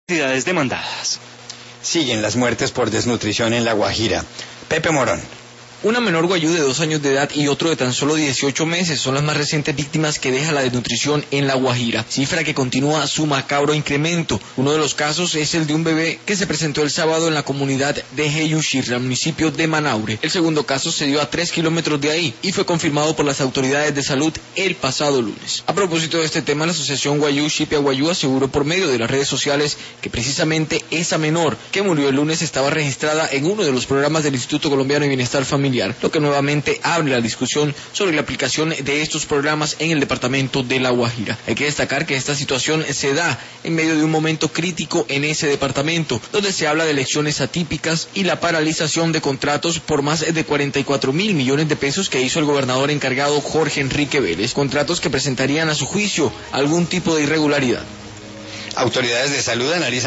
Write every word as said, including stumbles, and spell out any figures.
Entidades demandadas. Siguen las muertes por desnutrición en La Guajira. Pepe Morón. Una menor guayú de dos años de edad y otro de tan solo dieciocho meses son las más recientes víctimas que deja la desnutrición en La Guajira, cifra que continúa su macabro incremento. Uno de los casos es el de un bebé que se presentó el sábado en la comunidad de Jeyushirra, municipio de Manaure. El segundo caso se dio a tres kilómetros de ahí y fue confirmado por las autoridades de salud el pasado lunes. A propósito de este tema, la asociación Guayú Shipia Guayú aseguró por medio de las redes sociales que precisamente esa menor que murió el lunes estaba registrada en uno de los programas del Instituto Colombiano de Bienestar Familiar, lo que nuevamente abre la discusión sobre la aplicación de estos programas en el departamento de La Guajira. Hay que destacar que esta situación se da en medio de un momento crítico en ese departamento, donde se habla de elecciones atípicas y la paralización de contratos por más de cuarenta y cuatro mil millones de pesos que hizo el gobernador encargado Jorge Enrique Vélez, contratos que presentarían a su juicio algún tipo de irregularidad. Autoridades de salud analizan